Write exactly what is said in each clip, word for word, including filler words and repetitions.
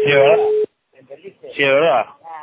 Sí, ¿verdad? Sí, es verdad.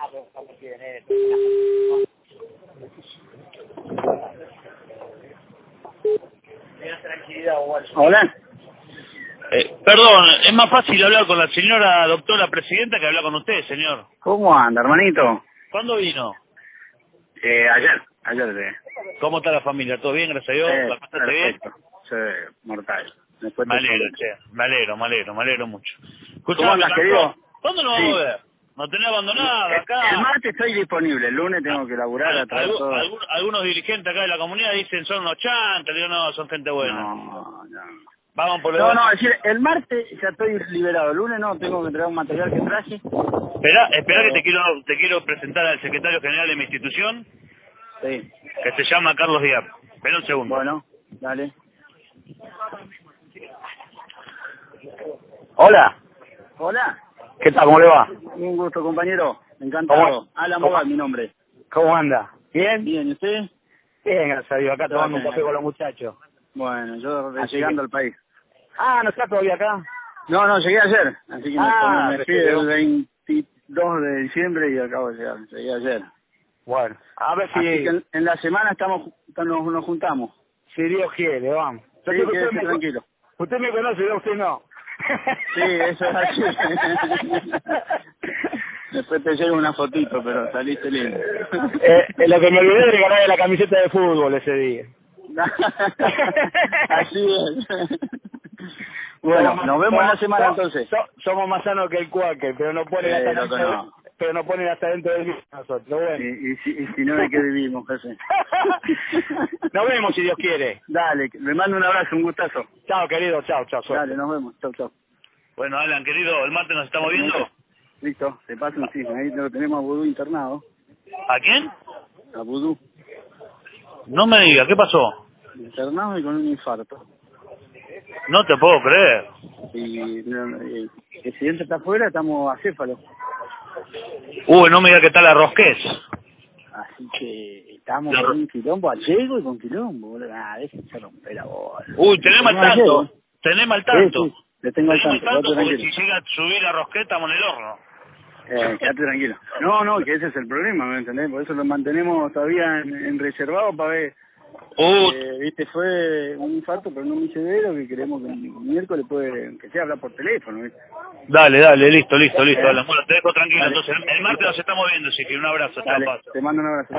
Hola. Eh, perdón, es más fácil hablar con la señora doctora presidenta que hablar con usted, señor. ¿Cómo anda, hermanito? ¿Cuándo vino? Eh, ayer, ayer de... ¿Cómo está la familia? ¿Todo bien, gracias a Dios? Eh, ¿La pasaste bien? perfecto. Sí, mortal. Después Me te alegro, comento. che. Me alegro, me alegro, me alegro mucho. ¿Cómo Escuchame, andas, Gastón, querido? ¿cuándo nos vamos a Sí. ver? Nos tenés El, abandonada el acá. martes estoy disponible, el lunes tengo que laburar Al- a traer algu- todo. algu- algunos dirigentes acá de la comunidad dicen son unos chantas, digo no, son gente buena. No, no. Vamos por No, lo... no, es decir, el martes ya estoy liberado, el lunes no, tengo que traer un material que traje. Espera, espera que Eh, te quiero, te quiero presentar al secretario general de mi institución, sí, que se llama Carlos Díaz. Espera un segundo. bueno, dale. Hola. Hola. ¿Qué tal? ¿Cómo le va? Un gusto, compañero. ¿Cómo, Encantado. Alan cómo, Bogal, mi nombre. cómo anda? ¿Bien? Bien, ¿y usted? Bien, gracias a Dios. Acá Todo tomando un café bien. con los muchachos. Bueno, yo Así llegando que... al país. Ah, ¿no está todavía acá? No, no, llegué ayer. Así que me, Ah, me pero fui se el quedó. veintidós de diciembre y acabo de llegar. Llegué ayer. Bueno, a ver Así que si, en, en la semana estamos nos, nos juntamos. si Dios quiere, vamos. Yo Sí, creo que usted quédese me, tranquilo. usted me conoce, yo usted no. Sí, eso es así. Después te llevo una fotito, pero saliste lindo. eh, eh, lo que me olvidé de regalarle la camiseta de fútbol ese día. Así es. Somos Bueno, más- nos vemos en la somos- semana somos- entonces. so- somos más sanos que el Quaker, pero no ponen Eh, hasta loco, dentro, no. pero no ponen hasta dentro del mismo nosotros. Bueno. Y, y, si, y si no, ¿de qué vivimos, jefe? Nos vemos si Dios quiere. Dale, le mando un abrazo, un gustazo. Chao, querido, chao, chao, suerte. Dale, nos vemos. Chau, chau. Bueno, Alan, querido, el martes nos estamos viendo. Listo, te paso un cisne. Ahí lo tenemos a Vudú internado. ¿A quién? A Vudú. No me diga, ¿qué pasó? Internado y con un infarto. No te puedo creer. Y no, el presidente está afuera, estamos acéfalos. Uy, no me diga que está la rosquez. Así que estamos La con ro- un quilombo allego y con quilombo. Boludo. Ah, déjense romper la bola. Uy, tenemos al Tenemos allego. tanto. Tenemos al Sí, tanto. sí, le tengo al Tenemos al tanto, tanto quédate porque tranquilo. si llega a subir la rosqueta estamos en el horno. Eh, quédate tranquilo. No, no, que ese es el problema, ¿me entendés? Por eso lo mantenemos todavía en, en reservado para ver. Uh, Eh, viste, fue un infarto, pero no muy severo, que queremos que el miércoles puede, que sea hablar por teléfono, ¿viste? dale, dale, listo, listo, listo. ¿Eh? Alan. Bueno, te dejo tranquilo. Dale, Entonces, el martes listo. nos estamos viendo, así que un abrazo. Chao, Dale, paso. te mando un abrazo.